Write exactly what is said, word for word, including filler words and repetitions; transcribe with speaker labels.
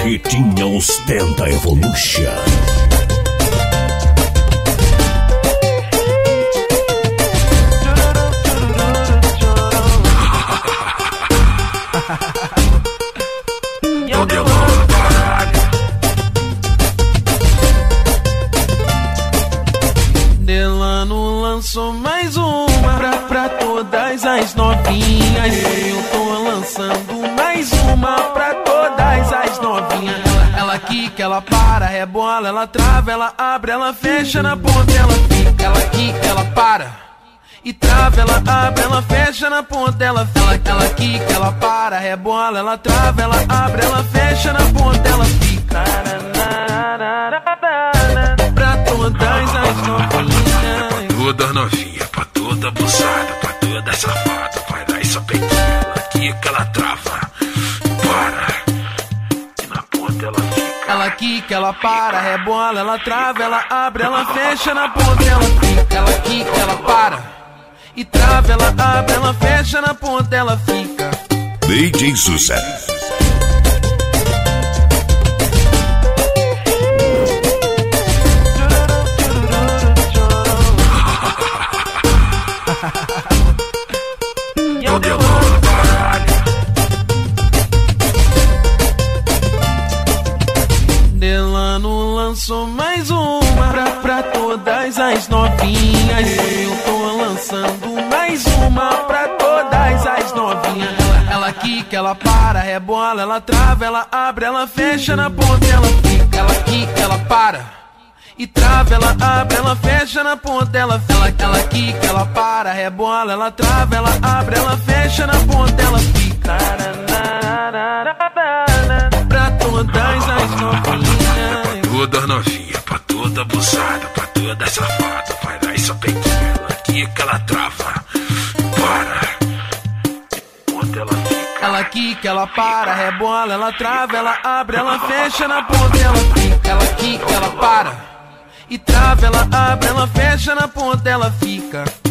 Speaker 1: Chiquinha ostenta Evolution.
Speaker 2: Delano lançou mais uma pra, pra todas as novinhas. Eu tô lançando mais uma pra todas as novinhas. Ela, ela quica, ela para, rebola, ela trava, ela abre, ela fecha na ponta, ela fica. Ela quica, ela para e trava, ela abre, ela fecha na ponta, ela fica. Ela, ela quica, ela para, rebola, ela trava, ela abre, ela fecha na ponta, ela fica. Pra todas as novinhas,
Speaker 3: toda novinha, pra toda abusada, pra toda safada, vai lá e só pequena, ela quica, ela trava, para, e na ponta ela fica.
Speaker 2: Ela quica, ela para, rebola, ela trava, ela abre, ela fecha na ponta, ela fica. Ela quica, ela para e trava, ela abre, ela fecha na ponta, ela fica.
Speaker 1: D J Sucesso.
Speaker 2: Delano lançou mais uma pra, pra todas as novinhas. Eu tô lançando mais uma pra todas as novinhas. Ela, ela quica, ela para, rebola, ela trava, ela abre, ela fecha na ponta, ela fica. Ela quica, ela para e trava, ela abre, ela fecha na ponta, ela fica. Ela, ela quica, ela para, rebola, ela trava, ela abre, ela fecha na ponta, ela fica. Pra todas as novinhas,
Speaker 3: toda novinha, pra toda abusada, pra toda safada, vai lá e só pequena, ela quica, ela trava, para, ponta ela fica.
Speaker 2: Ela quica, ela para, rebola, ela trava, ela abre, ela fecha na ponta, ela fica. Ela quica, ela para e trava, ela abre, ela fecha na ponta, ela fica.